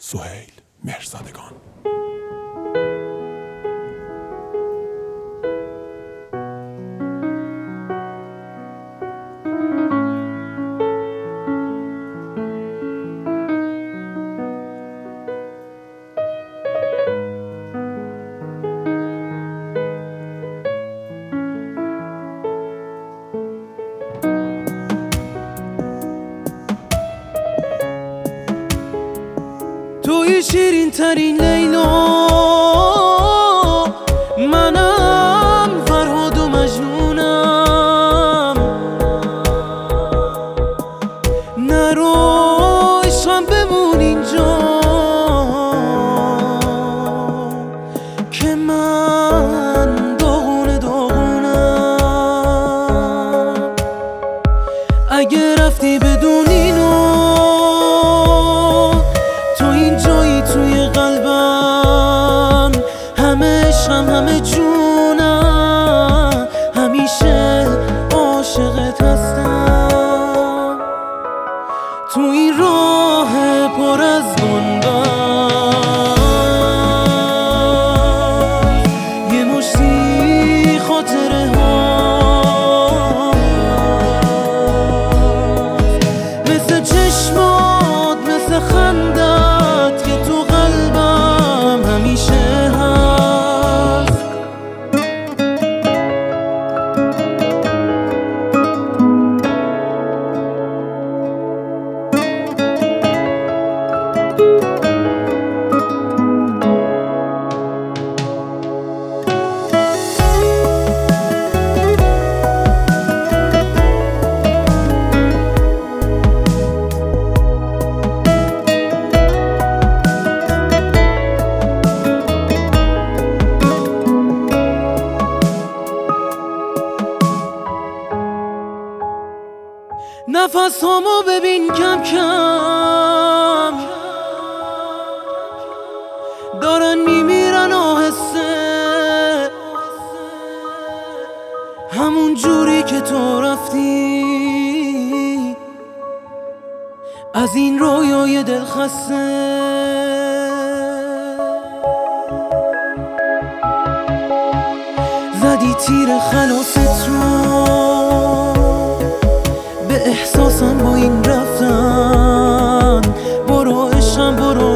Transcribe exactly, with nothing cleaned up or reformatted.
سهیل مهرزادگان. توی شیرین ترین لیلا، منم فرهاد و مجنونم. نرو عشقم بمون اینجا که من داغونه داغونم. اگه رفتی بدون اینو توی قلبم، همه عشقم همه جونم، همیشه عاشقت هستم. تو این راه پر از گنبد یه مشتی خاطره ها، مثل چشمات مثل خندت که تو قلبم همیشه هست. نفس هامو ببین کم کم دارن میمیرن آهسته، همون جوری که تو رفتی از این رویای دل خسته. زدی تیر خلاصت رو، به احساسم با این رفتن. برو عشقم برو